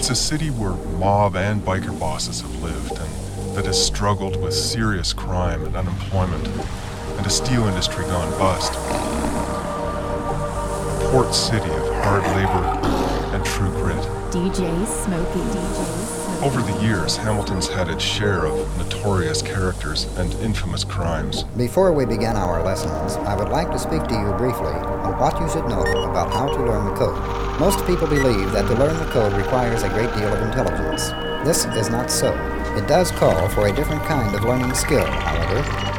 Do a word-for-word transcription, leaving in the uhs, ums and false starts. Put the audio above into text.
It's a city where mob and biker bosses have lived, and that has struggled with serious crime and unemployment, and a steel industry gone bust. A port city of hard labor and true grit. D J Smokey. D J Smokey. Over the years, Hamilton's had its share of notorious characters and infamous crimes. Before we begin our lessons, I would like to speak to you briefly on what you should know about how to learn the code. Most people believe that to learn the code requires a great deal of intelligence. This is not so. It does call for a different kind of learning skill, however.